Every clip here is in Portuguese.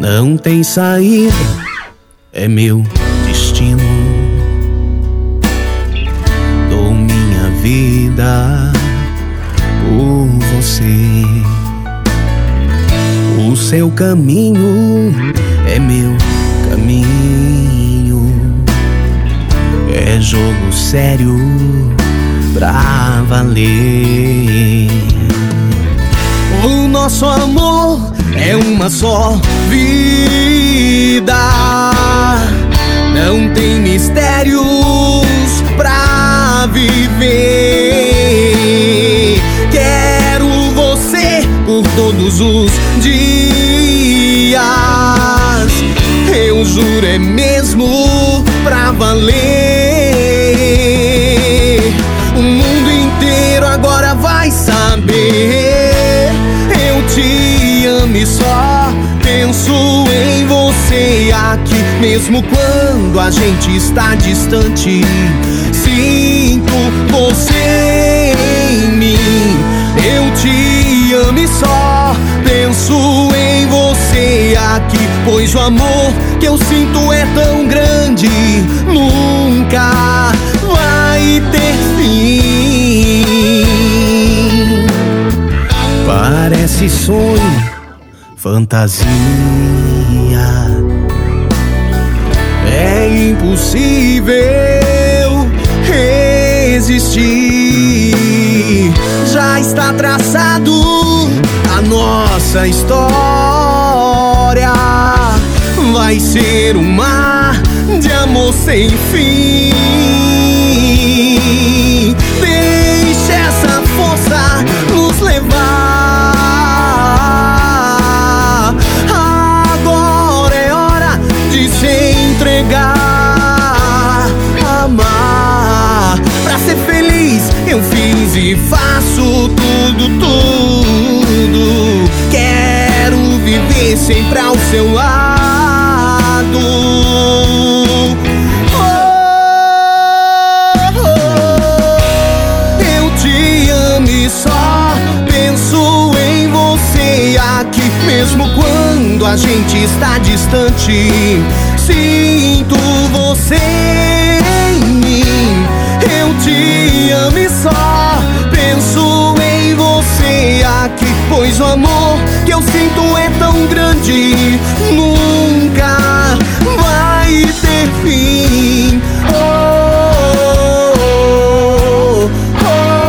Não tem saída, é meu destino. Dou minha vida por você. O seu caminho é meu caminho. É jogo sério pra valer. O nosso amor é uma só vida. Não tem mistérios pra viver. Quero você por todos os dias. Eu juro, é mesmo pra valer. O mundo inteiro agora vai saber. Eu te amo e só penso em você aqui. Mesmo quando a gente está distante, sinto você em mim. Eu te amo e só penso em você aqui, pois o amor que eu sinto é tão grande, nunca vai ter fim. Parece sonho, fantasia, é impossível resistir. Já está traçado a nossa história. Vai ser um mar de amor sem fim. Deixe essa força nos levar. Agora é hora de se entregar. Amar pra ser feliz, eu fiz e faço tudo, tudo. Quero viver sempre ao seu lado. Eu te amo e só penso em você aqui. Mesmo quando a gente está distante, sinto você em mim. Eu te amo e só penso em você aqui, pois o amor que eu sinto é tão grande, nunca vai ter fim. Oh, oh,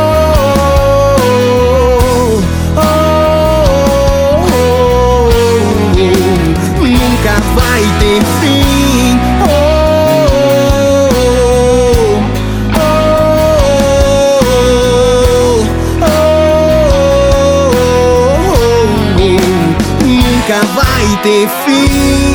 oh, oh, oh, nunca vai ter fim. Oh, nunca vai ter fim.